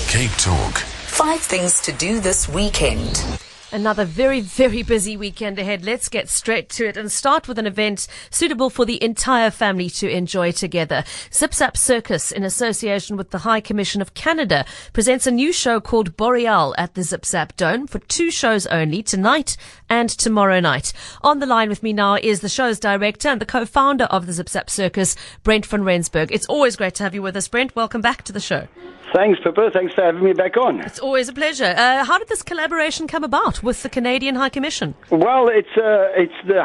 Cape Talk. 5 things to do this weekend. Another very, very busy weekend ahead. Let's get straight to it and start with an event suitable for the entire family to enjoy together. Zip Zap Circus, in association with the High Commission of Canada, presents a new show called Boreal at the Zip Zap Dome for 2 shows only, tonight and tomorrow night. On the line with me now is the show's director and the co-founder of the Zip Zap Circus, Brent van Rensburg. It's always great to have you with us, Brent. Welcome back to the show. Thanks, Pippa. Thanks for having me back on. It's always a pleasure. How did this collaboration come about with the Canadian High Commission? Well, it's the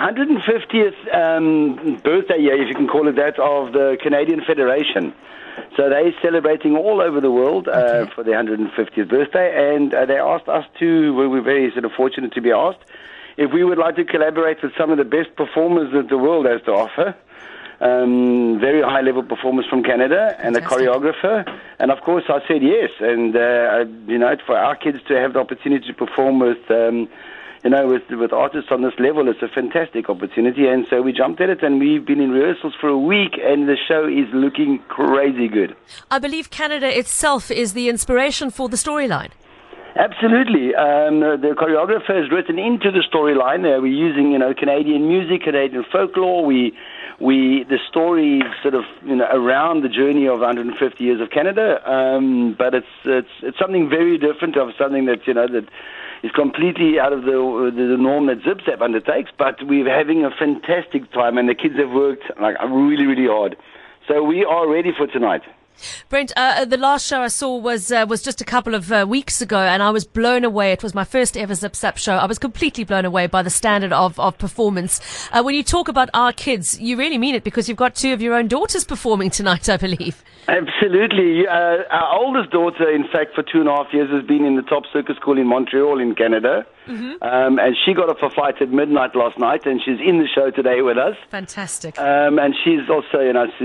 150th birthday year, if you can call it that, of the Canadian Federation. So they're celebrating all over the world for their 150th birthday, and they asked us to, we were very sort of fortunate to be asked, if we would like to collaborate with some of the best performers that the world has to offer. Very high-level performers from Canada and Fantastic. a choreographer. And, of course, I said yes. And, for our kids to have the opportunity to perform with artists on this level, it's a fantastic opportunity. And so we jumped at it, and we've been in rehearsals for a week, and the show is looking crazy good. I believe Canada itself is the inspiration for the storyline. Absolutely. The choreographer has written into the storyline. We're using, Canadian music, Canadian folklore. The story is sort of, around the journey of 150 years of Canada. But it's something very different, of something that, that is completely out of the norm that Zip Zap undertakes. But we're having a fantastic time, and the kids have worked really, really hard. So we are ready for tonight. Brent, the last show I saw was just a couple of weeks ago, and I was blown away. It was my first ever Zip Zap show. I was completely blown away by the standard of performance. When you talk about our kids, you really mean it, because you've got 2 of your own daughters performing tonight, I believe. Absolutely. Our oldest daughter, in fact, for 2.5 years has been in the top circus school in Montreal in Canada. Mm-hmm. And she got off a flight at midnight last night, and she's in the show today with us. Fantastic. And she's also,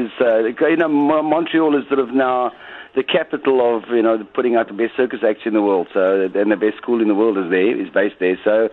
Montreal is sort of now the capital of, putting out the best circus acts in the world. So, and the best school in the world is based there. So,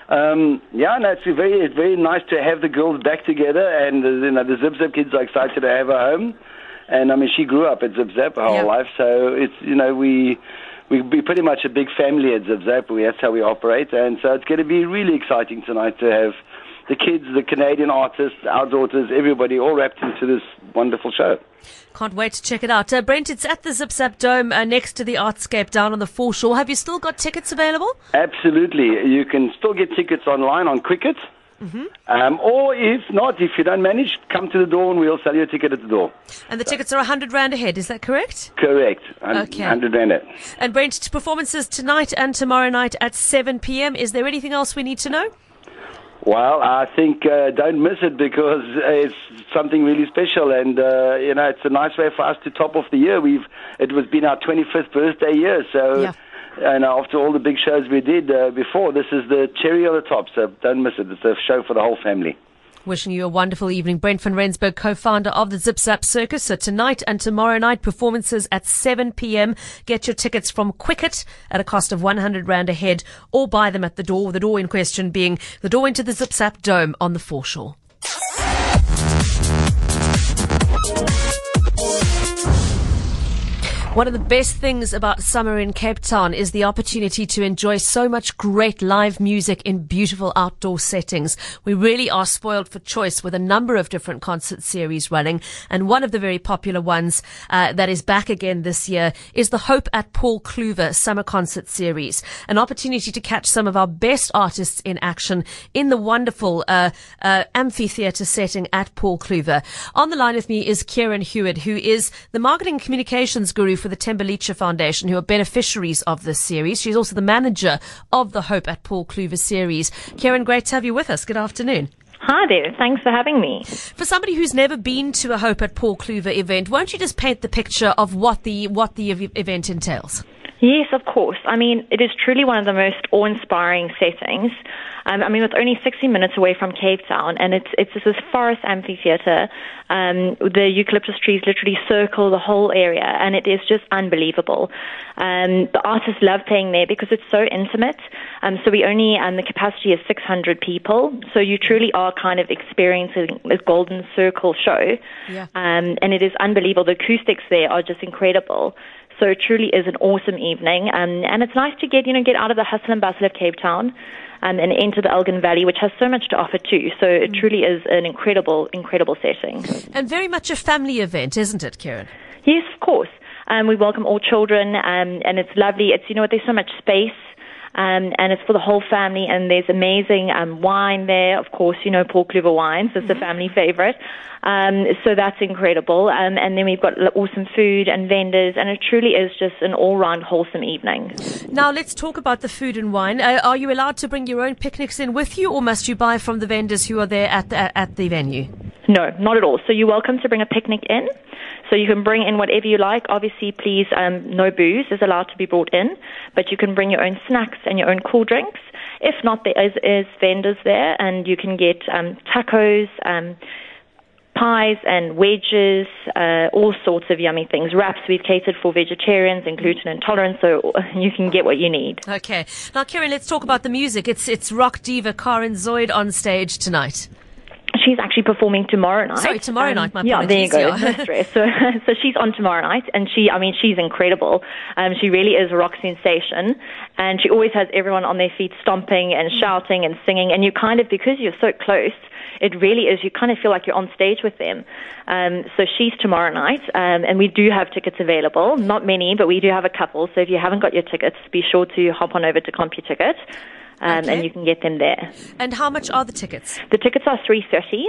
it's very, very nice to have the girls back together, and the Zip Zap kids are excited to have her home. And she grew up at Zip Zap her whole life, so it's we're pretty much a big family at Zip Zap. That's how we operate, and so it's going to be really exciting tonight to have the kids, the Canadian artists, our daughters, everybody all wrapped into this wonderful show. Can't wait to check it out. Brent, it's at the Zip Zap Dome next to the Artscape down on the foreshore. Have you still got tickets available? Absolutely. You can still get tickets online on Quicket. Mm-hmm. Or if not, if you don't manage, come to the door and we'll sell you a ticket at the door. And the tickets are 100 Rand a head, is that correct? Correct. Okay. 100 Rand. And Brent, performances tonight and tomorrow night at 7 p.m. Is there anything else we need to know? Well, I think don't miss it, because it's something really special, and it's a nice way for us to top off the year. It was been our 25th birthday year, so. Yeah. And after all the big shows we did before, this is the cherry on the top, so don't miss it. It's a show for the whole family. Wishing you a wonderful evening. Brent van Rensburg, co-founder of the Zip Zap Circus. So tonight and tomorrow night, performances at 7 p.m. Get your tickets from Quicket at a cost of 100 Rand a head, or buy them at the door in question being the door into the Zip Zap Dome on the foreshore. One of the best things about summer in Cape Town is the opportunity to enjoy so much great live music in beautiful outdoor settings. We really are spoiled for choice with a number of different concert series running, and one of the very popular ones that is back again this year is the Hope at Paul Cluver Summer Concert Series, an opportunity to catch some of our best artists in action in the wonderful amphitheatre setting at Paul Cluver. On the line with me is Kieran Hewitt, who is the marketing and communications guru for the Thembelihle Foundation, who are beneficiaries of this series. She's also the manager of the Hope at Paul Cluver series. Kieran, great to have you with us. Good afternoon. Hi there. Thanks for having me. For somebody who's never been to a Hope at Paul Cluver event, won't you just paint the picture of what the event entails? Yes, of course. I mean, it is truly one of the most awe-inspiring settings. It's only 60 minutes away from Cape Town, and it's this forest amphitheatre. The eucalyptus trees literally circle the whole area, and it is just unbelievable. The artists love playing there because it's so intimate. So we only, the capacity is 600 people. So you truly are kind of experiencing this golden circle show. Yeah. And it is unbelievable. The acoustics there are just incredible. So So it truly is an awesome evening, and it's nice to get out of the hustle and bustle of Cape Town and enter the Elgin Valley, which has so much to offer too. So it truly is an incredible setting. And very much a family event, isn't it, Karen? Yes, of course. We welcome all children, and it's lovely. It's there's so much space. And it's for the whole family, and there's amazing wine there. Of course, Paul Kluwer wines is the family favorite. So that's incredible. And then we've got awesome food and vendors, and it truly is just an all-round wholesome evening. Now, let's talk about the food and wine. Are you allowed to bring your own picnics in with you, or must you buy from the vendors who are there at the venue? No, not at all. So you're welcome to bring a picnic in. So you can bring in whatever you like. Obviously, please, no booze is allowed to be brought in, but you can bring your own snacks and your own cool drinks. If not, there is vendors there, and you can get tacos, pies and wedges, all sorts of yummy things. Wraps we've catered for vegetarians and gluten intolerant, so you can get what you need. Okay. Now, Karen, let's talk about the music. It's rock diva Karen Zoid on stage tonight. She's actually performing tomorrow night. Sorry, tomorrow night, my apologies. Yeah, there you go. Yeah. No stress. So she's on tomorrow night, and she's incredible. She really is a rock sensation, and she always has everyone on their feet stomping and shouting and singing, and you kind of, because you're so close, it really is, you kind of feel like you're on stage with them. So she's tomorrow night, and we do have tickets available. Not many, but we do have a couple. So if you haven't got your tickets, be sure to hop on over to CompuTicket. Okay. And you can get them there. And how much are the tickets? The tickets are $330.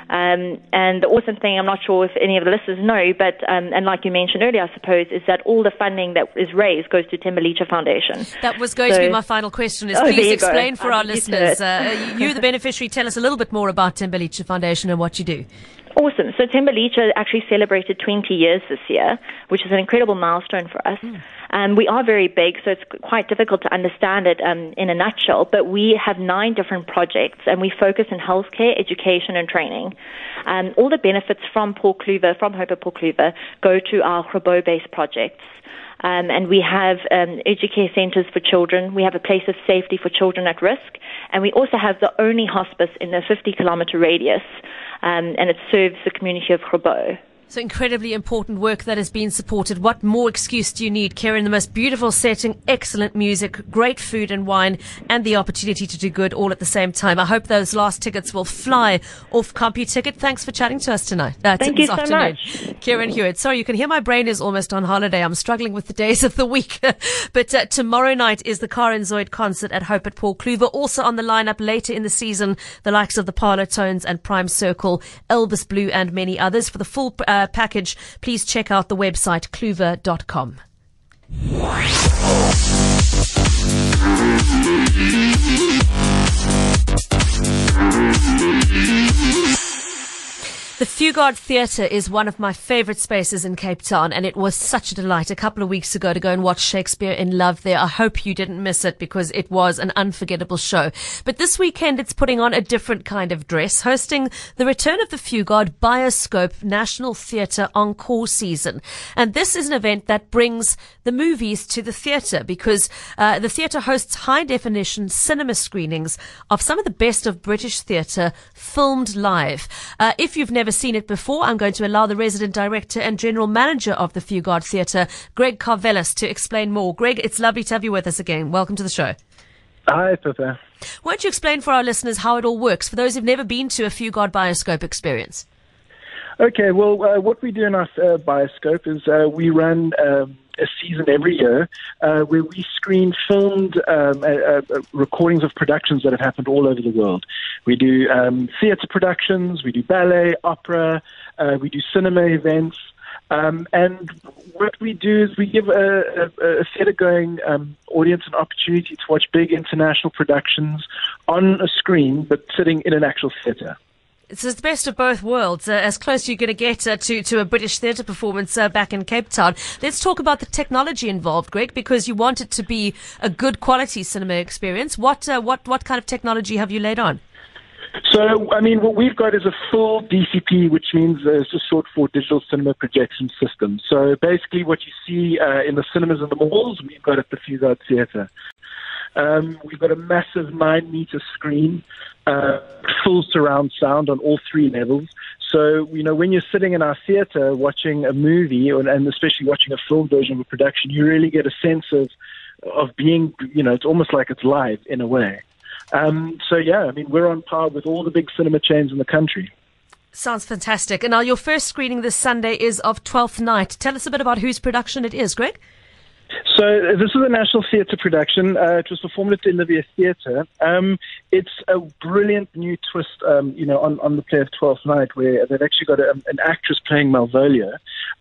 And the awesome thing, I'm not sure if any of the listeners know, but and like you mentioned earlier, I suppose, is that all the funding that is raised goes to Thembelihle Foundation. That was going to be my final question. Is please explain for our listeners. You, the beneficiary, tell us a little bit more about Thembelihle Foundation and what you do. Awesome. So Thembelihle actually celebrated 20 years this year, which is an incredible milestone for us. We are very big, so it's quite difficult to understand it in a nutshell, but we have 9 different projects, and we focus in healthcare, education, and training. All the benefits from Paul Kluwer, from Hope at Paul Kluwer, go to our Grabo-based projects. And we have educare centers for children. We have a place of safety for children at risk. And we also have the only hospice in a 50-kilometer radius, and it serves the community of Grabo. So incredibly important work that has been supported. What more excuse do you need, Karen? The most beautiful setting, excellent music, great food and wine, and the opportunity to do good all at the same time. I hope those last tickets will fly off CompuTicket. Thanks for chatting to us tonight. Thank you so much. Karen Hewitt. Sorry, you can hear my brain is almost on holiday. I'm struggling with the days of the week. But tomorrow night is the Karen Zoid concert at Hope at Paul Kluwer. Also on the lineup later in the season, the likes of the Parlour Tones and Prime Circle, Elvis Blue, and many others. For the full package, please check out the website kluwer.com. The Fugard Theatre is one of my favourite spaces in Cape Town, and it was such a delight a couple of weeks ago to go and watch Shakespeare in Love there. I hope you didn't miss it because it was an unforgettable show. But this weekend it's putting on a different kind of dress, hosting the return of the Fugard Bioscope National Theatre Encore season. And this is an event that brings the movies to the theatre because the theatre hosts high-definition cinema screenings of some of the best of British theatre filmed live. If you've never seen it before, I'm going to allow the resident director and general manager of the Fugard Theatre, Greg Carvelis, to explain more. Greg, it's lovely to have you with us again. Welcome to the show. Hi, Pippa. Why don't you explain for our listeners how it all works, for those who've never been to a Fugard Bioscope experience? Okay, well, what we do in our Bioscope is we run a season every year where we screen filmed recordings of productions that have happened all over the world. We do theatre productions, we do ballet, opera, we do cinema events, and what we do is we give a theatre-going audience an opportunity to watch big international productions on a screen, but sitting in an actual theatre. It's the best of both worlds, as close as you're going to get to a British theatre performance back in Cape Town. Let's talk about the technology involved, Greg, because you want it to be a good quality cinema experience. What kind of technology have you laid on? So, I mean, what we've got is a full DCP, which means it's just short for digital cinema projection system. So basically what you see in the cinemas and the malls, we've got at the Fugard Theatre. We've got a massive 9-meter screen, full surround sound on all 3 levels. So, when you're sitting in our theatre watching a movie, and especially watching a film version of a production, you really get a sense of being, it's almost like it's live in a way. We're on par with all the big cinema chains in the country. Sounds fantastic. And now your first screening this Sunday is of Twelfth Night. Tell us a bit about whose production it is, Greg. So this is a National Theatre production. It was performed at the Olivia Theatre. It's a brilliant new twist, on the play of Twelfth Night, where they've actually got an actress playing Malvolio.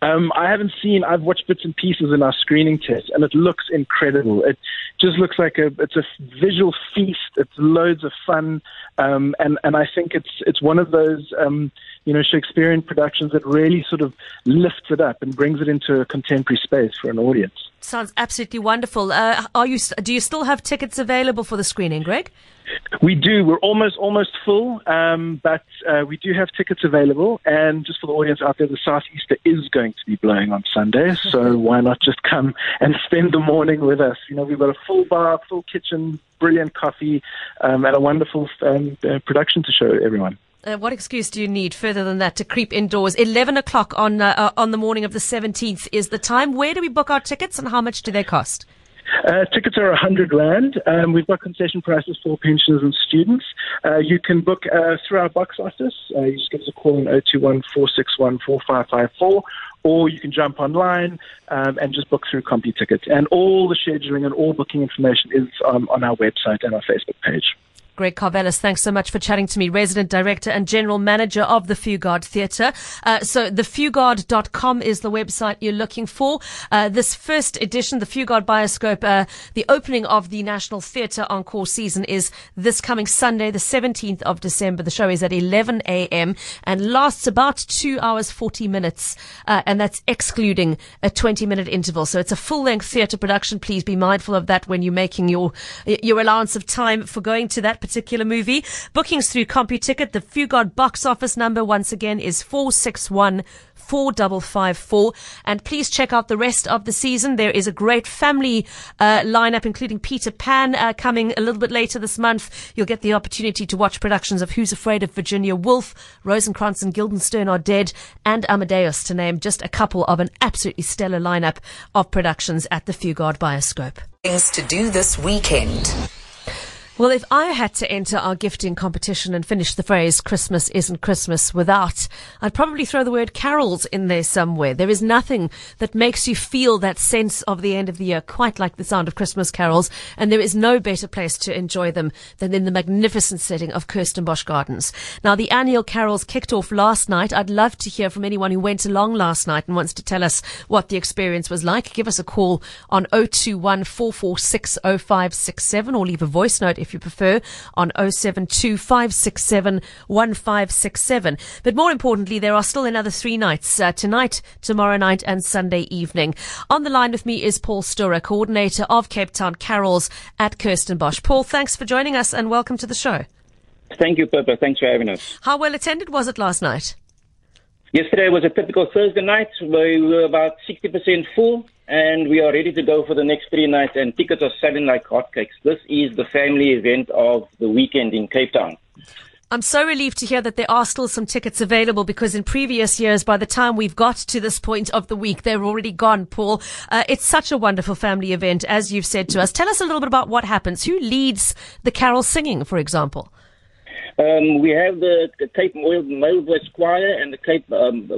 I've watched bits and pieces in our screening test, and it looks incredible. It just looks like it's a visual feast. It's loads of fun, and I think it's one of those Shakespearean productions that really sort of lifts it up and brings it into a contemporary space for an audience. Sounds absolutely wonderful. Do you still have tickets available for the screening, Greg? We do. We're almost full, but we do have tickets available. And just for the audience out there, the Southeaster is going to be blowing on Sunday, so why not just come and spend the morning with us? We've got a full bar, full kitchen, brilliant coffee, and a wonderful production to show everyone. What excuse do you need further than that to creep indoors? 11 o'clock on the morning of the 17th is the time. Where do we book our tickets and how much do they cost? Tickets are 100 Rand. We've got concession prices for pensioners and students. You can book through our box office. You just give us a call on 021 461 4554, or you can jump online and just book through CompuTicket. And all the scheduling and all booking information is on our website and our Facebook page. Greg Carvelis, thanks so much for chatting to me, Resident Director and General Manager of the Fugard Theatre. So thefugard.com is the website you're looking for. This first edition, the Fugard Bioscope, the opening of the National Theatre Encore season is this coming Sunday, the 17th of December. The show is at 11 a.m. and lasts about 2 hours, 40 minutes. And that's excluding a 20-minute interval. So it's a full-length theatre production. Please be mindful of that when you're making your allowance of time for going to that particular movie. Bookings through CompuTicket. The Fugard box office number once again is 461-4554. And please check out the rest of the season. There is a great family lineup, including Peter Pan coming a little bit later this month. You'll get the opportunity to watch productions of Who's Afraid of Virginia Woolf, Rosencrantz and Guildenstern Are Dead, and Amadeus, to name just a couple of an absolutely stellar lineup of productions at the Fugard Bioscope. Things to do this weekend. Well, if I had to enter our gifting competition and finish the phrase "Christmas isn't Christmas" without, I'd probably throw the word carols in there somewhere. There is nothing that makes you feel that sense of the end of the year quite like the sound of Christmas carols, and there is no better place to enjoy them than in the magnificent setting of Kirstenbosch Gardens. Now, the annual carols kicked off last night. I'd love to hear from anyone who went along last night and wants to tell us what the experience was like. Give us a call on 021 446 0567 or leave a voice note if you prefer, on 072 567 1567. But more importantly, there are still another 3 nights, tonight, tomorrow night and Sunday evening. On the line with me is Paul Sturer, coordinator of Cape Town Carols at Kirstenbosch. Paul, thanks for joining us and welcome to the show. Thank you, Pippa. Thanks for having us. How well attended was it last night? Yesterday was a typical Thursday night. We were about 60% full, and we are ready to go for the next 3 nights, and tickets are selling like hotcakes. This is the family event of the weekend in Cape Town. I'm so relieved to hear that there are still some tickets available, because in previous years, by the time we've got to this point of the week, they're already gone, Paul. It's such a wonderful family event, as you've said to us. Tell us a little bit about what happens. Who leads the carol singing, for example? We have the Cape Melvoice Choir and the Cape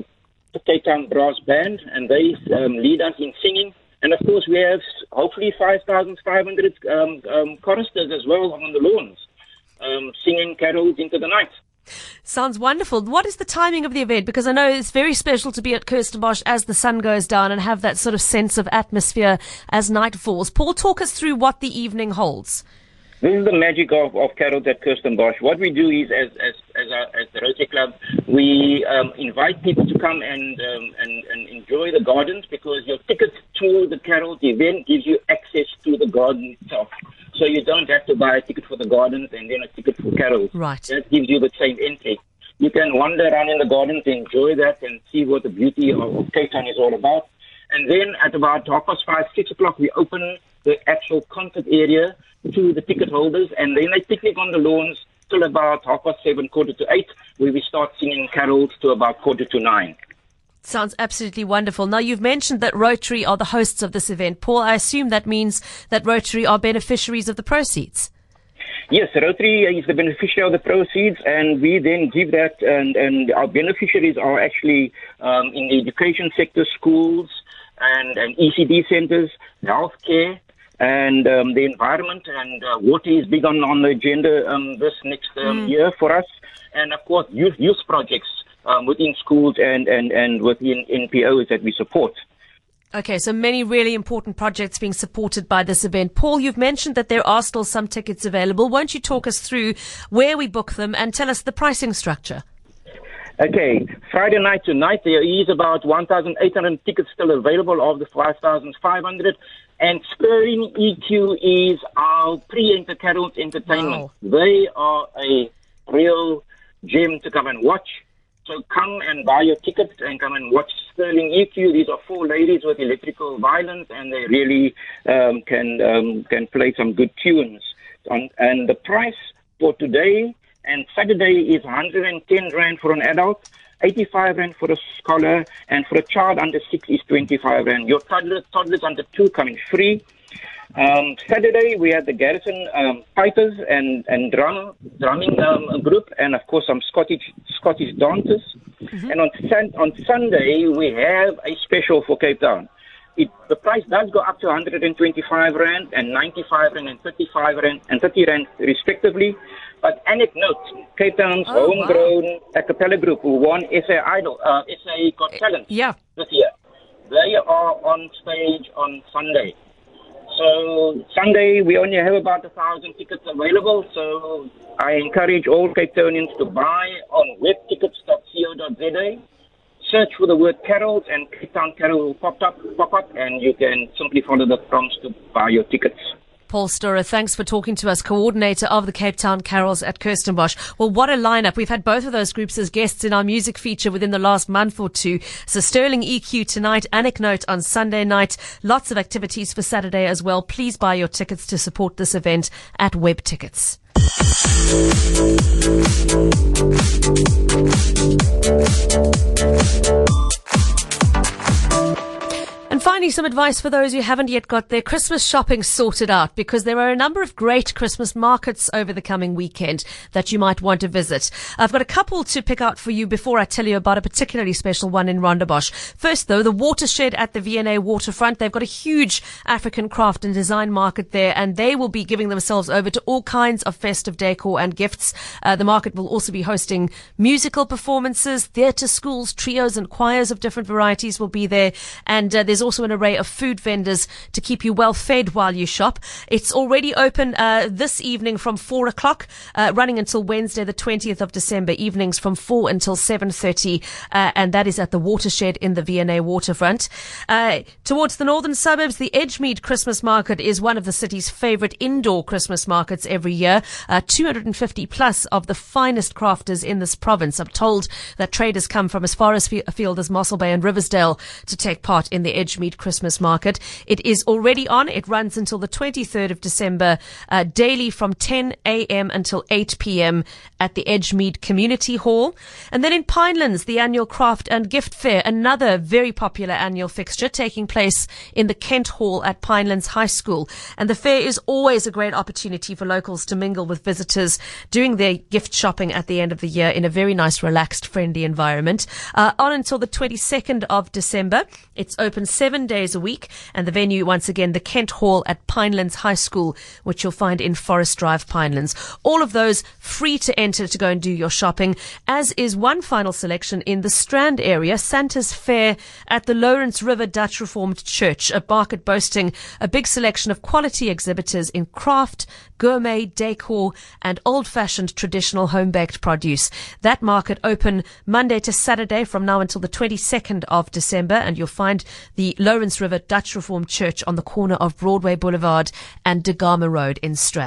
Town Brass Band, and they lead us in singing. And of course, we have hopefully 5,500 choristers as well on the lawns, singing carols into the night. Sounds wonderful. What is the timing of the event? Because I know it's very special to be at Kirstenbosch as the sun goes down and have that sort of sense of atmosphere as night falls. Paul, talk us through what the evening holds. This is the magic of carols at Kirstenbosch. What we do is, as the Rotary Club, we invite people to come and enjoy the gardens, because your ticket to the carols event gives you access to the garden itself. So you don't have to buy a ticket for the gardens and then a ticket for carols. Right. That gives you the same entry. You can wander around in the gardens, enjoy that, and see what the beauty of Cape Town is all about. And then at about 5:30, 6 o'clock, we open the actual concert area to the ticket holders, and then they picnic on the lawns till about 7:30, 8:15, where we start singing carols to about 9:15. Sounds absolutely wonderful. Now, you've mentioned that Rotary are the hosts of this event. Paul, I assume that means that Rotary are beneficiaries of the proceeds. Yes, Rotary is the beneficiary of the proceeds, and we then give that, and our beneficiaries are actually in the education sector, schools, and ECD centers, healthcare, and the environment, and water is big on the agenda this next year for us, and of course youth projects within schools and within NPOs that we support. Okay, so many really important projects being supported by this event. Paul, you've mentioned that there are still some tickets available. Won't you talk us through where we book them and tell us the pricing structure? Okay, Friday night tonight, there is about 1,800 tickets still available of the 5,500. And Sterling EQ is our pre-enter carols entertainment. Wow. They are a real gem to come and watch. So come and buy your tickets and come and watch Sterling EQ. These are 4 ladies with electrical violins, and they really can play some good tunes. And the price for today and Saturday is 110 Rand for an adult, 85 Rand for a scholar, and for a child under 6 is 25 Rand. Your toddlers under 2 coming free. Saturday we have the Garrison pipers and drumming group, and of course some Scottish dancers. Mm-hmm. And on Sunday we have a special for Cape Town. The price does go up to 125 Rand and 95 Rand and 35 Rand and 30 Rand respectively. But anecdote, Cape Town's homegrown a cappella group who won SA Got Talent this year. They are on stage on Sunday. So Sunday, we only have about 1,000 tickets available, so I encourage all Cape Townians to buy on webtickets.co.za. Search for the word carols, and Cape Town Carol will pop up, and you can simply follow the prompts to buy your tickets. Paul Storer, thanks for talking to us, coordinator of the Cape Town Carols at Kirstenbosch. Well, what a lineup. We've had both of those groups as guests in our music feature within the last month or two. So Sterling EQ tonight, Anecdote on Sunday night. Lots of activities for Saturday as well. Please buy your tickets to support this event at Web Tickets. And finally, some advice for those who haven't yet got their Christmas shopping sorted out, because there are a number of great Christmas markets over the coming weekend that you might want to visit. I've got a couple to pick out for you before I tell you about a particularly special one in Rondebosch. First, though, the Watershed at the V&A Waterfront. They've got a huge African craft and design market there, and they will be giving themselves over to all kinds of festive decor and gifts. The market will also be hosting musical performances, theatre, schools, trios and choirs of different varieties will be there, and there's also an array of food vendors to keep you well fed while you shop. It's already open this evening from 4 o'clock, running until Wednesday the 20th of December, evenings from 4 until 7:30, and that is at the Watershed in the V&A Waterfront. Towards the northern suburbs, the Edgemead Christmas Market is one of the city's favourite indoor Christmas markets every year. 250 plus of the finest crafters in this province. I'm told that traders come from as far afield as Mossel Bay and Riversdale to take part in the Edgemead Christmas Market. It is already on. It runs until the 23rd of December, daily from 10 a.m. until 8 p.m. at the Edgemead Community Hall. And then in Pinelands, the annual Craft and Gift Fair, another very popular annual fixture taking place in the Kent Hall at Pinelands High School. And the fair is always a great opportunity for locals to mingle with visitors doing their gift shopping at the end of the year in a very nice, relaxed, friendly environment. On until the 22nd of December. It's open 7 days a week, and the venue, once again, the Kent Hall at Pinelands High School, which you'll find in Forest Drive, Pinelands. All of those free to enter to go and do your shopping, as is one final selection in the Strand area, Santa's Fair at the Lawrence River Dutch Reformed Church, a market boasting a big selection of quality exhibitors in craft, gourmet, decor, and old-fashioned traditional home-baked produce. That market open Monday to Saturday from now until the 22nd of December, and you'll find the Lawrence River Dutch Reformed Church on the corner of Broadway Boulevard and Da Gama Road in Strand.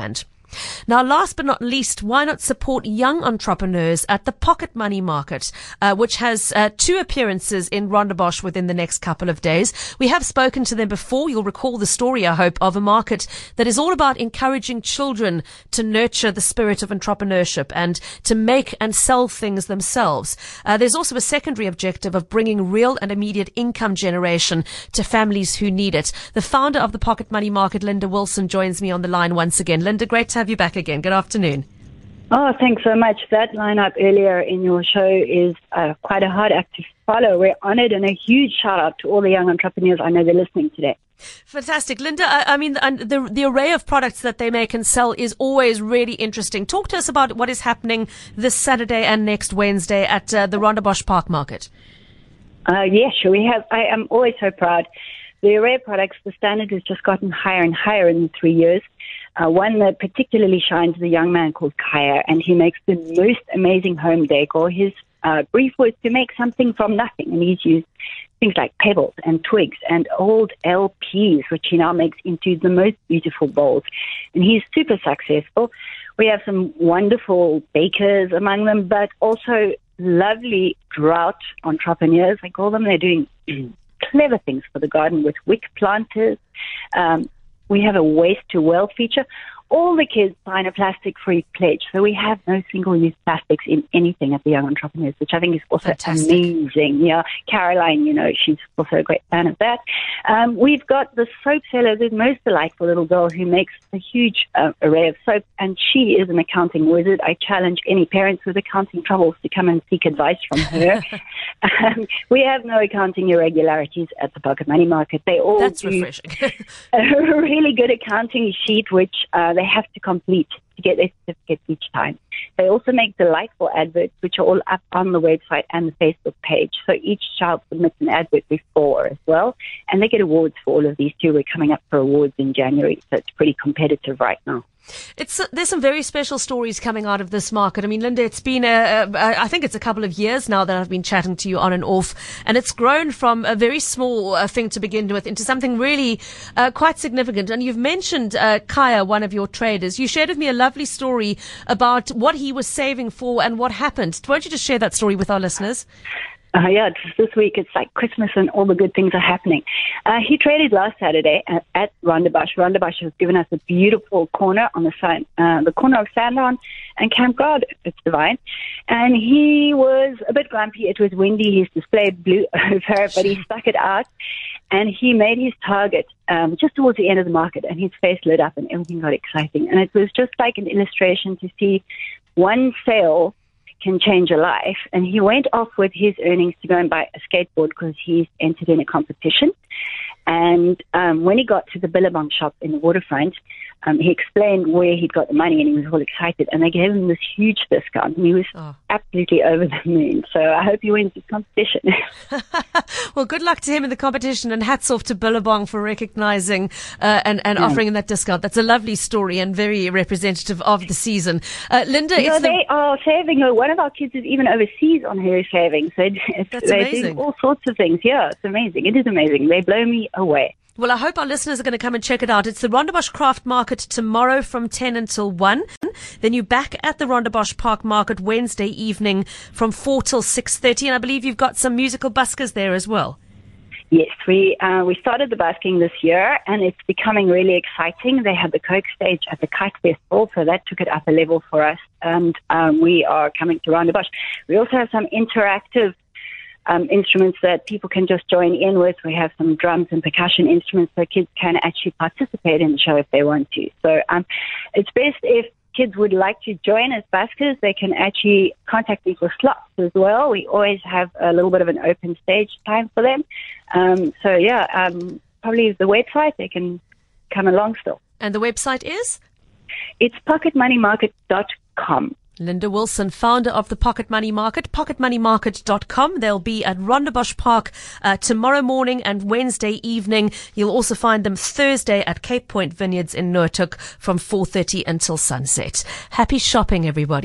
Now, last but not least, why not support young entrepreneurs at the Pocket Money Market, which has 2 appearances in Rondebosch within the next couple of days. We have spoken to them before. You'll recall the story, I hope, of a market that is all about encouraging children to nurture the spirit of entrepreneurship and to make and sell things themselves. There's also a secondary objective of bringing real and immediate income generation to families who need it. The founder of the Pocket Money Market, Linda Wilson, joins me on the line once again. Linda, great to have you back again. Good afternoon. Oh, thanks so much. That lineup earlier in your show is quite a hard act to follow. We're honored, and a huge shout out to all the young entrepreneurs I know they're listening today. Fantastic. Linda, I mean, the array of products that they make and sell is always really interesting. Talk to us about what is happening this Saturday and next Wednesday at the Rondebosch Park Market. Yeah, sure. I am always so proud. The array of products, the standard has just gotten higher and higher in 3 years. One that particularly shines is a young man called Kaya, and he makes the most amazing home decor. His brief was to make something from nothing, and he's used things like pebbles and twigs and old LPs, which he now makes into the most beautiful bowls. And he's super successful. We have some wonderful bakers among them, but also lovely drought entrepreneurs, I call them. They're doing clever things for the garden with wick planters. We have a waste to wealth feature. All the kids sign a plastic-free pledge, so we have no single-use plastics in anything at the Young Entrepreneurs, which I think is also amazing. Yeah, Caroline, she's also a great fan of that. We've got the soap seller, the most delightful little girl who makes a huge array of soap, and she is an accounting wizard. I challenge any parents with accounting troubles to come and seek advice from her. We have no accounting irregularities at the Pocket Money Market. They all That's do refreshing. a really good accounting sheet, which they have to complete to get their certificates each time. They also make delightful adverts, which are all up on the website and the Facebook page. So each child submits an advert before as well, and they get awards for all of these too. We're coming up for awards in January, so it's pretty competitive right now. There's some very special stories coming out of this market. I mean, Linda, it's been I think it's a couple of years now that I've been chatting to you on and off, and it's grown from a very small thing to begin with into something really quite significant. And you've mentioned Kaya, one of your traders. You shared with me a lovely story about what he was saving for and what happened. Won't you just share that story with our listeners? Yeah, this week it's like Christmas and all the good things are happening. He traded last Saturday at Rondebosch. Rondebosch has given us a beautiful corner on the corner of Sandown and Campground. It's divine. And he was a bit grumpy. It was windy. His display blew over, but he stuck it out. And he made his target just towards the end of the market, and his face lit up and everything got exciting. And it was just like an illustration to see one sale can change a life. And he went off with his earnings to go and buy a skateboard because he's entered in a competition. And when he got to the Billabong shop in the waterfront, he explained where he'd got the money, and he was all excited. And they gave him this huge discount, and he was absolutely over the moon. So I hope he wins this competition. Well, good luck to him in the competition, and hats off to Billabong for recognizing and offering him that discount. That's a lovely story and very representative of the season. Linda, they are saving her. One of our kids is even overseas on her savings. So they're doing all sorts of things. Yeah, it's amazing. It is amazing. They blow me away. Well, I hope our listeners are going to come and check it out. It's the Rondebosch Craft Market tomorrow from 10 until 1. Then you're back at the Rondebosch Park Market Wednesday evening from 4 till 6:30. And I believe you've got some musical buskers there as well. Yes, we started the busking this year, and it's becoming really exciting. They had the Coke stage at the Kite Festival, so that took it up a level for us. And we are coming to Rondebosch. We also have some interactive instruments that people can just join in with. We have some drums and percussion instruments so kids can actually participate in the show if they want to. So it's best if kids would like to join as buskers, they can actually contact me for slots as well. We always have a little bit of an open stage time for them. Probably the website, they can come along still. And the website is? It's pocketmoneymarket.com. Linda Wilson, founder of the Pocket Money Market, pocketmoneymarket.com. They'll be at Rondebosch Park tomorrow morning and Wednesday evening. You'll also find them Thursday at Cape Point Vineyards in Noordhoek from 4:30 until sunset. Happy shopping, everybody.